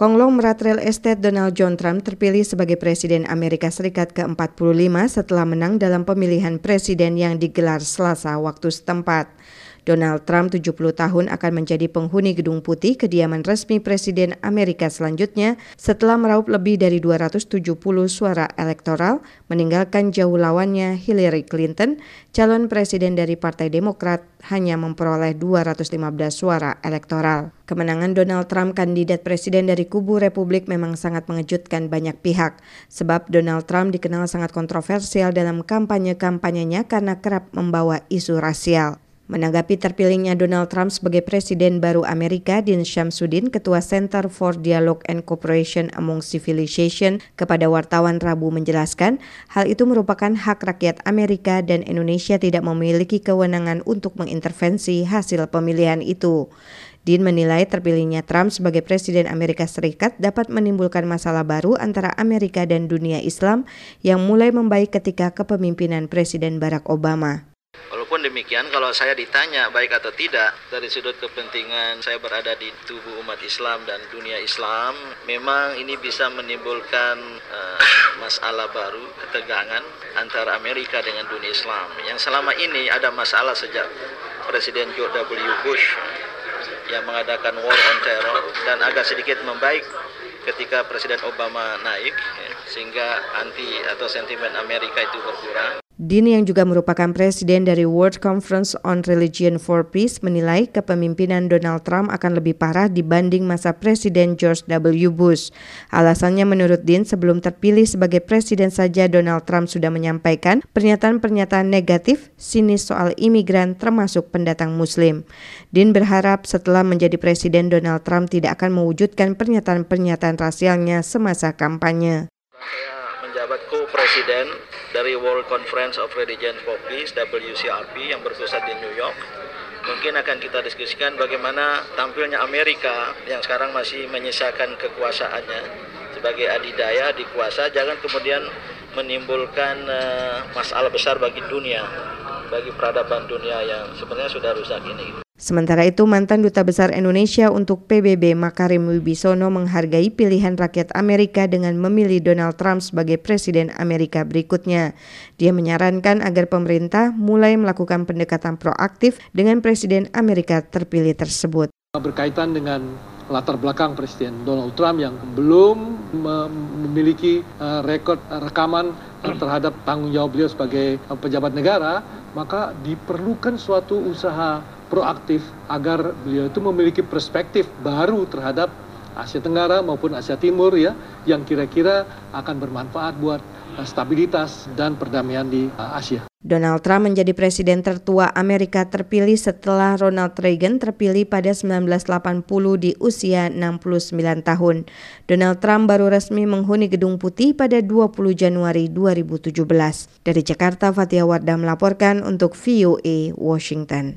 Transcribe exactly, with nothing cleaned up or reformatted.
Konglomerat real estate Donald John Trump terpilih sebagai Presiden Amerika Serikat ke empat puluh lima setelah menang dalam pemilihan presiden yang digelar Selasa waktu setempat. Donald Trump, tujuh puluh tahun, akan menjadi penghuni Gedung Putih, kediaman resmi Presiden Amerika selanjutnya setelah meraup lebih dari dua ratus tujuh puluh suara elektoral, meninggalkan jauh lawannya Hillary Clinton, calon presiden dari Partai Demokrat, hanya memperoleh dua ratus lima belas suara elektoral. Kemenangan Donald Trump, kandidat presiden dari kubu Republik, memang sangat mengejutkan banyak pihak, sebab Donald Trump dikenal sangat kontroversial dalam kampanye-kampanyenya karena kerap membawa isu rasial. Menanggapi terpilihnya Donald Trump sebagai Presiden baru Amerika, Dean Shamsuddin, Ketua Center for Dialogue and Cooperation Among Civilization, kepada wartawan Rabu menjelaskan, hal itu merupakan hak rakyat Amerika dan Indonesia tidak memiliki kewenangan untuk mengintervensi hasil pemilihan itu. Dean menilai terpilihnya Trump sebagai Presiden Amerika Serikat dapat menimbulkan masalah baru antara Amerika dan dunia Islam yang mulai membaik ketika kepemimpinan Presiden Barack Obama. Walaupun demikian, kalau saya ditanya baik atau tidak, dari sudut kepentingan saya berada di tubuh umat Islam dan dunia Islam, memang ini bisa menimbulkan uh, masalah baru, ketegangan antara Amerika dengan dunia Islam. Yang selama ini ada masalah sejak Presiden George W. Bush yang mengadakan war on terror, dan agak sedikit membaik ketika Presiden Obama naik, ya, sehingga anti atau sentimen Amerika itu berkurang. Dean, yang juga merupakan presiden dari World Conference on Religion for Peace, menilai kepemimpinan Donald Trump akan lebih parah dibanding masa Presiden George W. Bush. Alasannya menurut Dean, sebelum terpilih sebagai presiden saja Donald Trump sudah menyampaikan pernyataan-pernyataan negatif, sinis soal imigran termasuk pendatang Muslim. Dean berharap setelah menjadi presiden Donald Trump tidak akan mewujudkan pernyataan-pernyataan rasialnya semasa kampanye. Saya menjabat co-presiden dari World Conference of Religion for Peace W C R P yang berpusat di New York. Mungkin akan kita diskusikan bagaimana tampilnya Amerika yang sekarang masih menyisakan kekuasaannya sebagai adidaya di kuasa, jangan kemudian menimbulkan uh, masalah besar bagi dunia, bagi peradaban dunia yang sebenarnya sudah rusak ini. Sementara itu, mantan Duta Besar Indonesia untuk P B B Makarim Wibisono menghargai pilihan rakyat Amerika dengan memilih Donald Trump sebagai Presiden Amerika berikutnya. Dia menyarankan agar pemerintah mulai melakukan pendekatan proaktif dengan Presiden Amerika terpilih tersebut. Berkaitan dengan latar belakang Presiden Donald Trump yang belum memiliki uh, rekod uh, rekaman uh, terhadap tanggung jawab beliau sebagai uh, pejabat negara, maka diperlukan suatu usaha proaktif agar beliau itu memiliki perspektif baru terhadap Asia Tenggara maupun Asia Timur, ya, yang kira-kira akan bermanfaat buat uh, stabilitas dan perdamaian di uh, Asia. Donald Trump menjadi presiden tertua Amerika terpilih setelah Ronald Reagan terpilih pada sembilan belas delapan puluh di usia enam puluh sembilan tahun. Donald Trump baru resmi menghuni Gedung Putih pada dua puluh Januari dua ribu tujuh belas. Dari Jakarta, Fathia Wardah melaporkan untuk V O A Washington.